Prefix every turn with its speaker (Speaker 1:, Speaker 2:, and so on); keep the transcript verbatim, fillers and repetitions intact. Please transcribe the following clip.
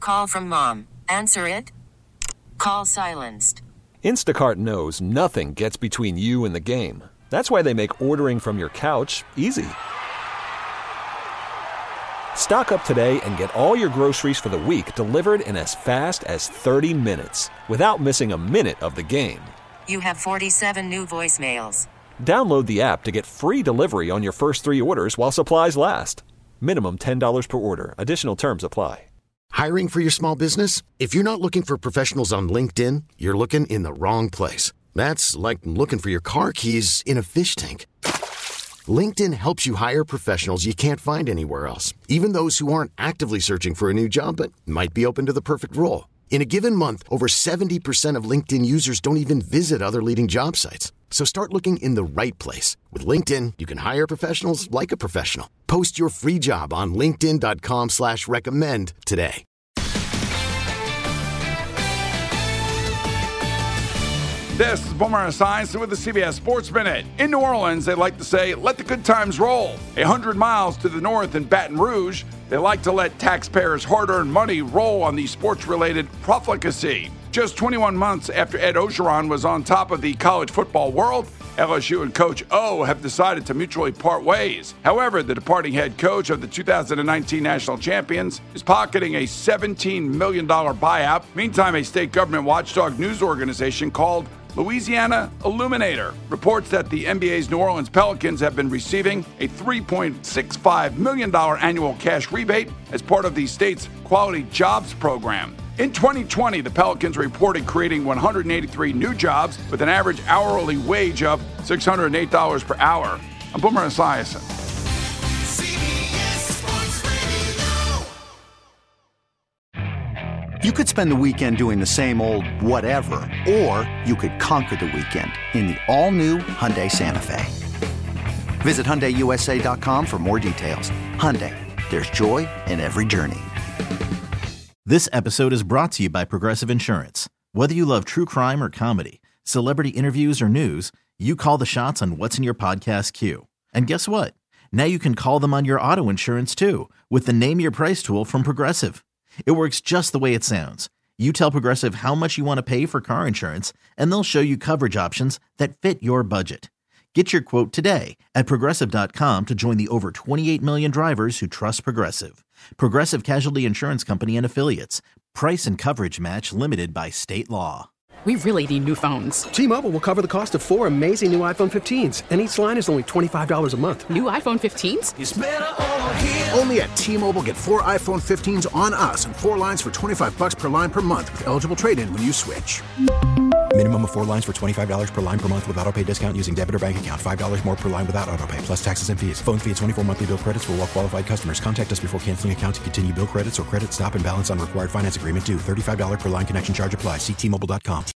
Speaker 1: call from mom. Answer it. Call silenced.
Speaker 2: Instacart knows nothing gets between you and the game. That's why they make ordering from your couch easy. Stock up today and get all your groceries for the week delivered in as fast as thirty minutes without missing a minute of the game.
Speaker 1: You have forty-seven new voicemails.
Speaker 2: Download the app to get free delivery on your first three orders while supplies last. Minimum ten dollars per order. Additional terms apply.
Speaker 3: Hiring for your small business? If you're not looking for professionals on LinkedIn, you're looking in the wrong place. That's like looking for your car keys in a fish tank. LinkedIn helps you hire professionals you can't find anywhere else, even those who aren't actively searching for a new job but might be open to the perfect role. In a given month, over seventy percent of LinkedIn users don't even visit other leading job sites. So start looking in the right place. With LinkedIn, you can hire professionals like a professional. Post your free job on linkedin.com slash recommend today.
Speaker 4: This is Boomer Esiason with the C B S Sports Minute. In New Orleans, they like to say, let the good times roll. A hundred miles to the north in Baton Rouge, they like to let taxpayers' hard-earned money roll on the sports-related profligacy. Just twenty-one months after Ed Orgeron was on top of the college football world, L S U and Coach O have decided to mutually part ways. However, the departing head coach of the two thousand nineteen national champions is pocketing a seventeen million dollars buyout. Meantime, a state government watchdog news organization called Louisiana Illuminator reports that the N B A's New Orleans Pelicans have been receiving a three point six five million dollars annual cash rebate as part of the state's Quality Jobs program. In twenty twenty, the Pelicans reported creating one hundred eighty-three new jobs with an average hourly wage of six hundred eight dollars per hour. I'm Boomer Esiason.
Speaker 5: You could spend the weekend doing the same old whatever, or you could conquer the weekend in the all-new Hyundai Santa Fe. Visit Hyundai U S A dot com for more details. Hyundai, there's joy in every journey.
Speaker 6: This episode is brought to you by Progressive Insurance. Whether you love true crime or comedy, celebrity interviews or news, you call the shots on what's in your podcast queue. And guess what? Now you can call them on your auto insurance too with the Name Your Price tool from Progressive. It works just the way it sounds. You tell Progressive how much you want to pay for car insurance, and they'll show you coverage options that fit your budget. Get your quote today at Progressive dot com to join the over twenty-eight million drivers who trust Progressive. Progressive Casualty Insurance Company and Affiliates. Price and coverage match limited by state law.
Speaker 7: We really need new phones.
Speaker 8: T-Mobile will cover the cost of four amazing new iPhone fifteens, and each line is only twenty-five dollars a month.
Speaker 7: New iPhone fifteens?
Speaker 9: It's better over here. Only at T-Mobile, get four iPhone fifteens on us and four lines for twenty-five dollars per line per month with eligible trade-in when you switch.
Speaker 10: Minimum of four lines for twenty-five dollars per line per month with autopay discount using debit or bank account. five dollars more per line without autopay, plus taxes and fees. Phone fee at twenty-four monthly bill credits for well-qualified customers. Contact us before canceling account to continue bill credits or credit stop and balance on required finance agreement due. thirty-five dollars per line connection charge applies. See T Mobile dot com.